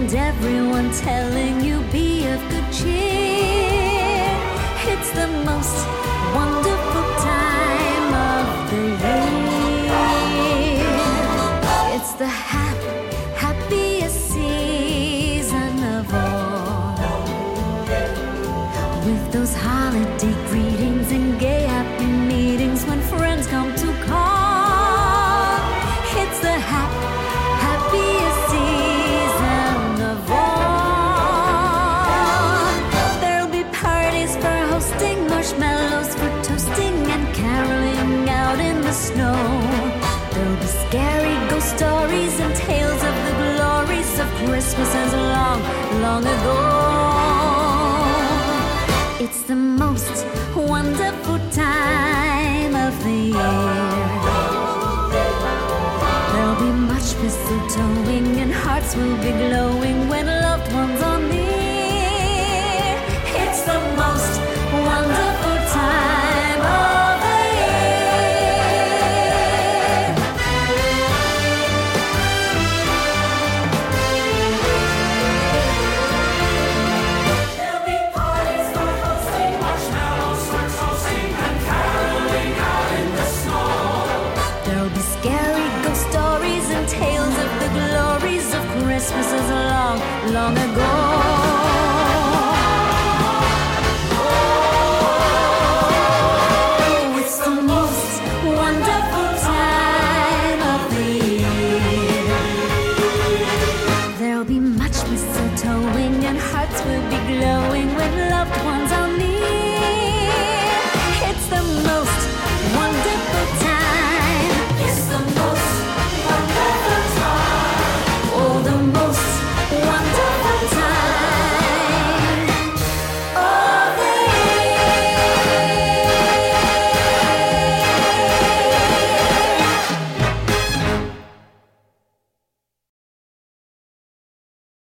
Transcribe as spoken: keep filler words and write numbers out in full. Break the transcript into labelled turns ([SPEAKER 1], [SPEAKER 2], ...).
[SPEAKER 1] and everyone telling you be of good cheer. It's the most wonderful time of the year. It's the happy, happiest season of all, with those holiday greetings and gay happy meetings when friends come to call. It's the happy, happiest season of all. There'll be parties for hosting, marshmallows for toasting, and caroling out in the snow. There'll be scary ghost stories and tales of the glories of Christmases long, long ago. It's the most wonderful time of the year. There'll be much mistletoeing and hearts will be glowing when loved ones are near. It's the most wonderful time of the year. There'll be parties for hosting, marshmallows for toasting, and caroling out in the snow. There'll be scary ghost stories and tales of the glories of Christmases long, long ago.